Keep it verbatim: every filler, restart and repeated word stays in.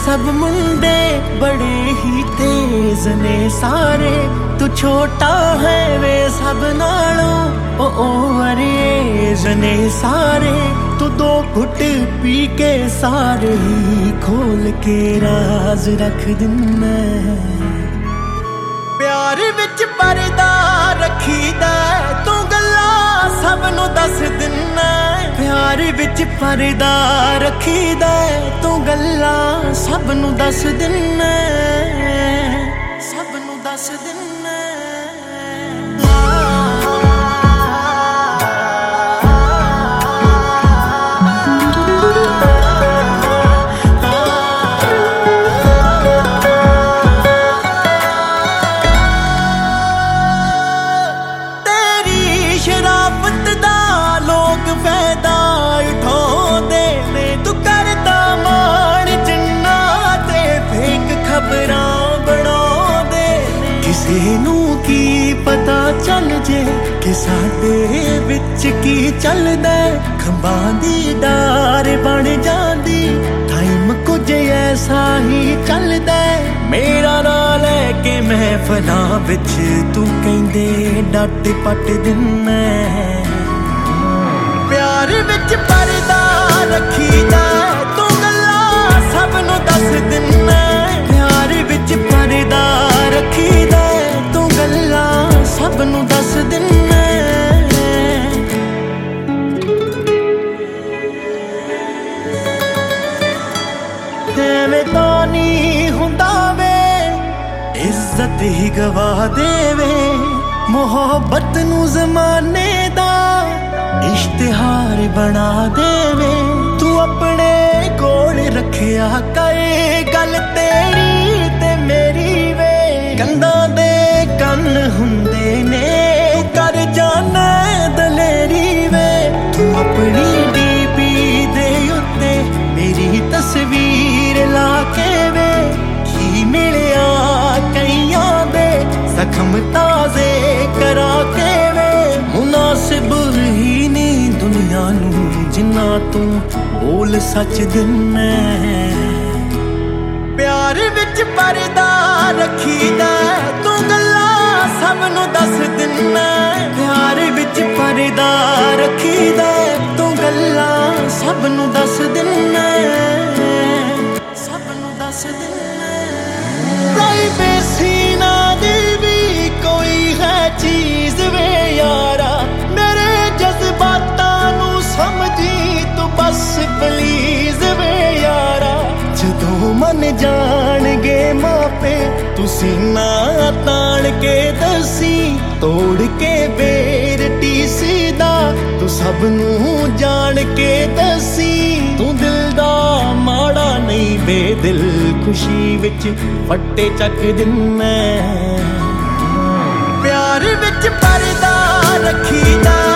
सब मुंडे बड़े ही तेज ने सारे, तू छोटा है वे सब नालों ओ ओवर एज ने सारे। तू दो घुट पी के सारे ही खोल के राज रख दिना। प्यार विच परदा रखीदा तू गल्लां सब नूं दस दिना। प्यार विच परदा रखीदा तू गल्लां सब नूं दस दिना, सब नूं दस दिना। ਕਿਸੇ ਨੂੰ ਕੀ ਪਤਾ ਚੱਲ ਜੇ ਕਿ ਸਾਡੇ ਵਿੱਚ ਕੀ ਚੱਲਦਾ। ਖੰਭਾਂ ਦੀ ਡਾਰ ਬਣ ਜਾਂਦੀ ਟਾਈਮ ਕੁਝ ਐਸਾ ਹੀ ਚੱਲਦਾ। ਮੇਰਾ ਨਾਂ ਲੈ ਕੇ ਮਹਿਫਲਾਂ ਵਿੱਚ ਤੂੰ ਕਹਿੰਦੇ ਡੱਟ ਪੱਟ ਦਿਨਾ। ਪਿਆਰ ਵਿੱਚ ਪਰਦਾ ਰੱਖੀਦਾ ਤੂੰ ਗੱਲਾਂ ਸਭ ਨੂੰ ਦੱਸ ਦਿਨਾ। ਪਿਆਰ ਵਿੱਚ ਪਰਦਾ ਰੱਖੀਦਾ ਤੂੰ ਗੱਲਾਂ ਸਭ ਨੂੰ ਦੱਸ ਦਿਨਾ। ਐਵੇਂ ਤਾਂ ਨਹੀਂ ਹੁੰਦਾ ਵੇ ਇੱਜ਼ਤ ਹੀ ਗਵਾ ਦੇਵੇ। ਮੁਹੱਬਤ ਨੂੰ ਜ਼ਮਾਨੇ ਦਾ ਇਸ਼ਤਿਹਾਰ ਬਣਾ ਦੇਵੇ। ਤੂੰ ਆਪਣੇ ਕੋਲ ਰੱਖਿਆ ਕਰੇ ਗੱਲ ਤੇਰੀ ਤੇ ਮੇਰੀ ਵੇ। ਕੰਧਾਂ ਦੇ ਕੰਨ ਹੁੰਦੇ ਨੇ ਕਰ ਜਾਣਾ ਦਲੇਰੀ ਵੇ। ਤੂੰ ਆਪਣੀ ਡੀਪੀ ਦੇ ਉੱਤੇ ਮੇਰੀ ਤਸਵੀਰ ਲਾ ਕੇ ਵੇ। ਕੀ ਮਿਲਿਆ ਕਈਆਂ ਦੇ ਜ਼ਖਮ ਤਾਜ਼ੇ ਕਰਾ ਕੇ ਵੇ। ਮੁਨਾਸਿਬ ਹੀ ਨਹੀਂ ਦੁਨੀਆ ਨੂੰ ਜਿੰਨਾ ਤੂੰ ਬੋਲ ਸੱਚ ਦਿਨਾ। ਪਿਆਰ ਵਿੱਚ ਪਰਦਾ ਰੱਖੀਦਾ ਤੂੰ ਗੱਲਾਂ ਸਭ ਨੂੰ ਦੱਸ ਦਿਨਾ। ਪਿਆਰ ਵਿੱਚ ਪਰਦਾ ਰੱਖੀਦਾ ਤੂੰ ਗੱਲਾਂ ਸਭ ਨੂੰ ਦੱਸ ਦਿਨਾ, ਸਭ ਨੂੰ ਦੱਸ ਦਿਨਾ। ਪ੍ਰਾਈਵੇਸੀ ਨਾ ਦੀ ਵੀ ਕੋਈ ਹੈ ਚੀਜ਼ ਵੇ ਯਾਰਾ। ਮੇਰੇ ਜਜ਼ਬਾਤਾਂ ਨੂੰ ਸਮਝੀ ਤੂੰ ਬਸ ਪਲੀਜ਼ ਵੇ ਯਾਰਾ। ਜਦੋਂ ਮਨ ਜਾਣਗੇ ਮਾਪੇ ਤੁਸੀਂ ਨਾ ਤਾਣ ਕੇ ਦਸੀ। ਤੋੜ ਕੇ ਬੇਰ ਟੀਸੀ ਦਾ ਤੂੰ ਸਭ ਨੂੰ ਜਾਣ ਕੇ ਦਸੀ। ਤੂੰ ਦਿਲ ਦਾ ਮਾੜਾ ਨਹੀਂ ਬੇਦਿਲ ਖੁਸ਼ੀ ਵਿੱਚ ਫੱਟੇ ਚੱਕ ਦਿਨਾ। ਪਿਆਰ ਵਿੱਚ ਪਰਦਾ ਰੱਖੀਦਾ